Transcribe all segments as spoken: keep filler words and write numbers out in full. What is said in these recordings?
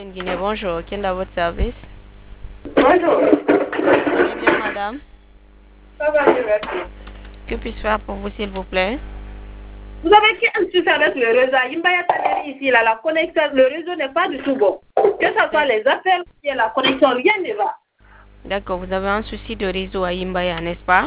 Guinée, bonjour. Qui est dans votre service? Bonjour. Allez bien, madame. Ça va, je vais bien. Que puis-je faire pour vous, s'il vous plaît? Vous avez quel souci avec le réseau? Imbaya Taneri ici, là, la connexion, le réseau n'est pas du tout bon. Que ce soit les appels ou la connexion, rien ne va. D'accord, vous avez un souci de réseau à Imbaya, n'est-ce pas?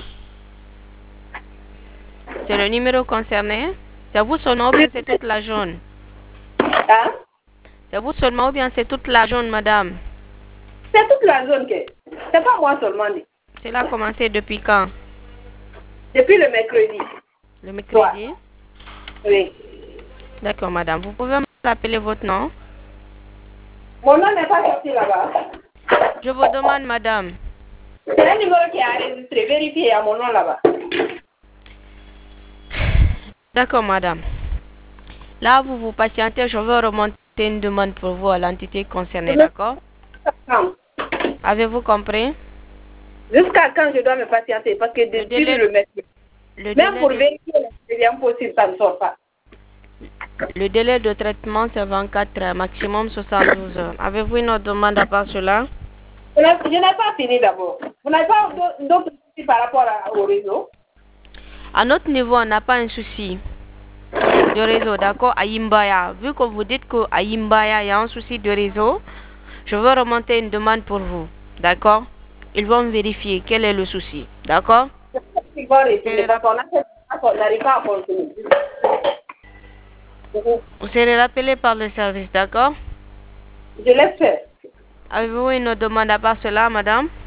C'est le numéro concerné? C'est vous seulement ou bien c'est toute la zone? Hein? C'est vous seulement ou bien c'est toute la zone, madame? C'est toute la zone que. C'est pas moi seulement. Cela a commencé depuis quand? Depuis le mercredi. Le mercredi? Oui. D'accord, madame. Vous pouvez m'appeler votre nom? Mon nom n'est pas sorti là-bas. Je vous demande, madame. C'est un numéro qui est enregistré. Vérifiez à mon nom là-bas. D'accord, madame. Là, vous vous patientez, je vais remonter une demande pour vous à l'entité concernée, d'accord? Avez-vous compris? Jusqu'à quand je dois me patienter? Parce que depuis délai- le mercredi. Le Même délai pour de- vérifier, c'est impossible, ça ne sort pas. Le délai de traitement, c'est vingt-quatre heures, maximum soixante-douze heures. Avez-vous une autre demande à part cela? Je n'ai je n'ai pas fini d'abord. Vous n'avez pas d'au- d'autres soucis par rapport à- au réseau? À notre niveau, on n'a pas un souci de réseau, d'accord, à Imbaya. Vu que vous dites qu'à Imbaya, il y a un souci de réseau, je vais remonter une demande pour vous, d'accord? Ils vont vérifier quel est le souci, d'accord? Il va répondre parce qu'on a fait ça, qu'on n'arrive pas à continuer. Vous serez rappelé par le service, d'accord? Je laisse faire. Avez-vous une autre demande à part cela, madame?